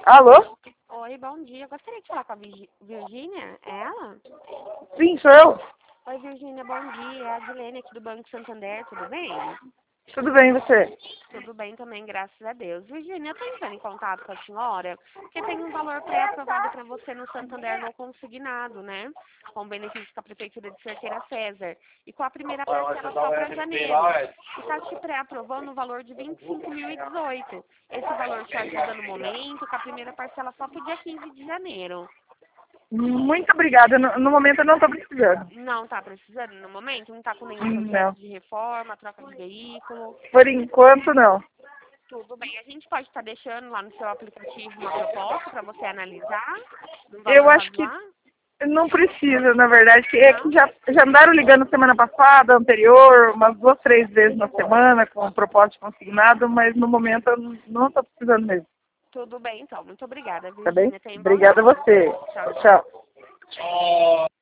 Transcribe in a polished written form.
Alô? Oi, bom dia. Gostaria de falar com a Virgínia? É ela? Sim, sou eu. Oi, Virgínia, bom dia. É a Dilene aqui do Banco Santander, tudo bem? Tudo bem, e você? Tudo bem também, graças a Deus. Virgínia, eu estou entrando em contato com a senhora, porque tem um valor pré-aprovado para você no Santander não consignado, né? Com benefício com a Prefeitura de Cerqueira César. E com a primeira parcela só para janeiro. E está te pré-aprovando o valor de 25.018. Esse valor te ajuda no momento, com a primeira parcela só para o dia 15 de janeiro. Muito obrigada. No momento eu não estou precisando. Não está precisando no momento? Não está com nenhum Não. processo de reforma, troca de veículo? Por enquanto, não. Tudo bem. A gente pode estar deixando lá no seu aplicativo uma proposta para você analisar, num Eu valor acho que razoável? não precisa, na verdade. Que é que Não? já andaram ligando semana passada, anterior, umas 2, 3 vezes na semana, com proposta consignado, mas no momento eu não estou precisando mesmo. Tudo bem, então. Muito obrigada, Tá bem? Virgínia. Tenha um bom Obrigada a dia. você. Tchau, tchau. Tchau.